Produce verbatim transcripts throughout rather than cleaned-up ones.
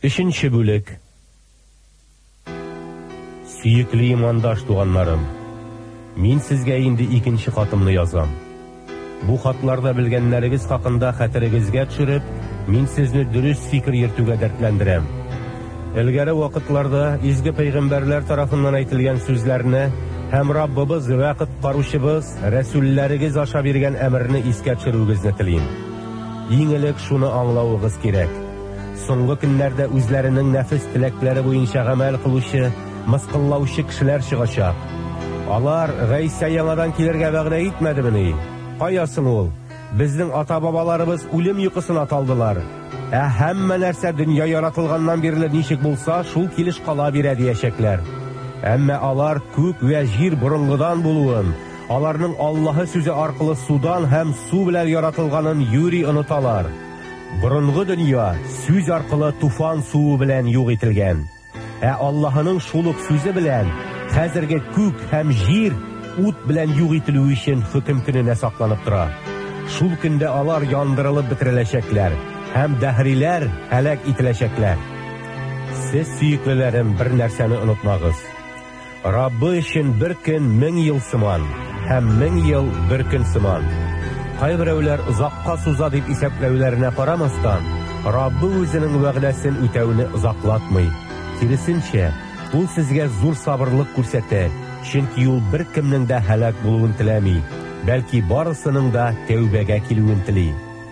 Өченче бүлек. Сөекле имандаш туганнарым, мин сезгә инде икенче хатымны язам. Бу хатларда белгәннәрегез хакында хәтерегезгә төшереп, мин сезне дөрес фикер йөртүгә дәртләндерәм. Элгәре вакытларда изге пәйгамбәрләр тарафыннан әйтелгән сүзләрне һәм Раббыбыз вә коткаручыбыз рәсүлләрегез аша биргән әмерне искә төшерүегезне телим. Иң элек шуны аңлавыгыз кирәк. Соңгы көннәрдә үзләренең нәфес теләкләре буенча гамәл кылучы, мыскыллаучы кешеләр чыгачак. Алар Гайса яңадан килергә вәгъдә итмәдемени? Кая соң ул? Безнең ата-бабаларыбыз үлем йокысына талдылар. Ә һәммә нәрсә дөнья яратылганнан бирле ничек булса, шул килеш кала бирә диячәкләр. Әмма алар күк вә җир борынгыдан булуын, аларның Аллаһы сүзе аркылы судан һәм су белән яратылганын юри оныталар. Борынгы дөнья сүз аркылы туфан суы белән юк ителгән. Ә Аллаһының шулык сүзе белән хәзерге күк һәм җир ут белән юк ителү өчен хөкем көненә сакланып тора. Шул көндә алар яндырылып бетереләчәкләр һәм дәһриләр һәлак ителәчәкләр. Сез, сөеклеләрем, бер нәрсәне онытмагыз. Раббы өчен бер көн мең ел сыман, һәм мең ел бер көн сыман. Кайберәүләр озакка суза дип исәпләүләренә карамастан, Раббы үзенең вәгъдәсен үтәүне озаклатмый. Киресенчә, ул сезгә зур сабырлык күрсәтә, чөнки ул бер кемнең дә һәлак булуын теләми, бәлки барысының да тәүбәгә килүен тели.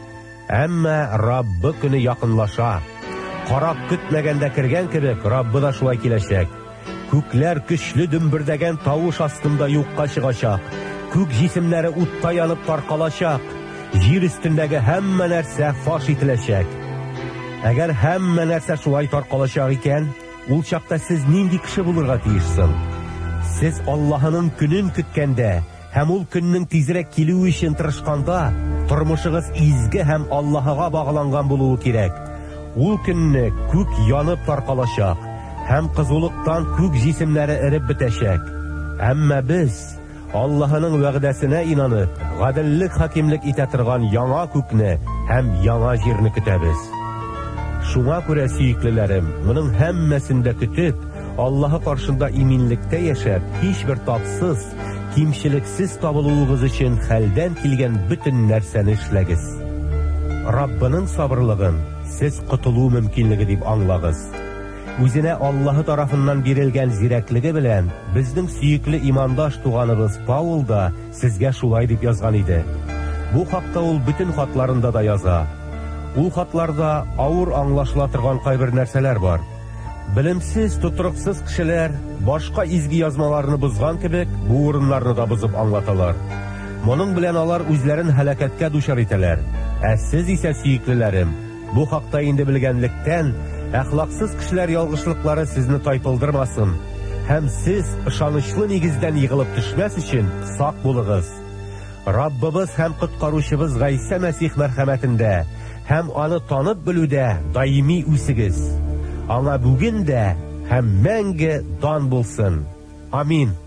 Әмма Раббы көне якынлаша. Карак көтмәгәндә кергән кебек, Раббы да шулай киләчәк. Күкләр көчле дөмбердәгән тавыш астында юкка чыгачак. Күк җисемнәре утта янып таркалачак. Җир өстендәге һәммә нәрсә фаш ителәчәк. Әгәр һәммә нәрсә шулай таркалачак икән, ул чакта сез нинди кеше булырга тиешсең? Сез Аллаһының көнен көткәндә һәм ул көннең тизрәк килүе өчен тырышканда, тормышыгыз изге һәм Аллаһыга багланган булуы кирәк. Ул көнне күк янып таркалачак һәм кызулыктан күк җисемнәре эреп бетәчәк. Әмма без Аллаһының вәгъдәсенә инанып, гаделлек хакимлек итә торган яңа күкне һәм яңа җирне көтәбез. Шуңа күрә, сөеклеләрем, моның һәммәсендә көтеп, Аллаһы каршында иминлектә яшәп, һичбер тапсыз, кимчелексез табылуыгыз өчен хәлдән килгән бөтен нәрсәне эшләгез. Раббының сабырлыгын сез котылу мөмкинлеге дип аңлагыз. Үзенә Аллаһы тарафыннан бирелгән зирәклеге белән безнең сөекле имандаш туганыбыз Паул да сезгә шулай дип язган иде. Бу хакта ул бүтән хатларында да яза. Ул хатларда авыр аңлашыла торган кайбер нәрсәләр бар. Белемсез, тотрыксыз кешеләр башка изге язмаларны бузган кебек, бу урыннарны да бузып аңлаталар. Моның белән алар үзләрен һәлакәткә дучар итәләр. Ә сез исә, сөеклеләрем, бу хакта инде белгәнлектән, әхлаксыз кешеләр ялгышлыклары сезне тайпылдырмасын, һәм сез ышанычлы нигездән егылып төшмәс өчен сак булыгыз. Раббыбыз һәм коткаручыбыз Гайса Мәсих мәрхәмәтендә һәм аны танып белүдә даими үсегез. Аңа бүген дә һәм мәңге дан булсын. Амин.